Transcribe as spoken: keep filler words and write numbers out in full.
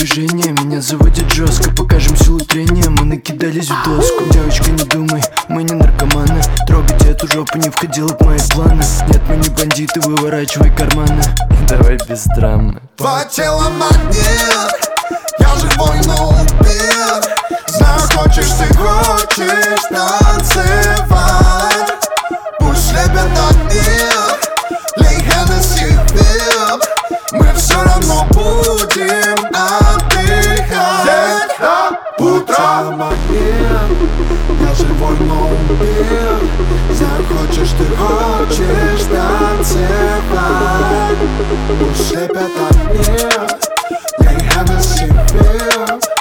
движения меня заводит жестко. Покажем силу трения, мы накидались в доску. Девочка, не думай, мы не наркоманы. Трогать эту жопу не входило в мои планы. Нет, мы не бандиты, выворачивай карманы. Давай без драмы. Твое тело магнит, я живой, но убит. Знаю, хочешь ты, хочешь танцевать. Пусть слепят огни, лей Хеннесси пил. Мы все равно будем отдыхать до утра. Магнит, я живой, но убит. Знаю, хочешь ты, хочешь танцевать. Пусть слепят огни, лей Хеннесси пил.